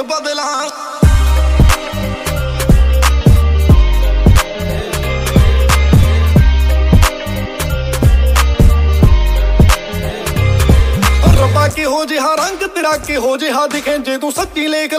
ਹੁਣ ਬਦਲਾਂ। ਰੱਬਾ ਕਿਹੋ ਜਿਹਾ ਰੰਗ ਤੇਰਾ, ਕਿਹੋ ਜਿਹਾ ਦਿਖੇ ਜੇ ਤੂੰ ਸੱਚੀ ਲੇਖ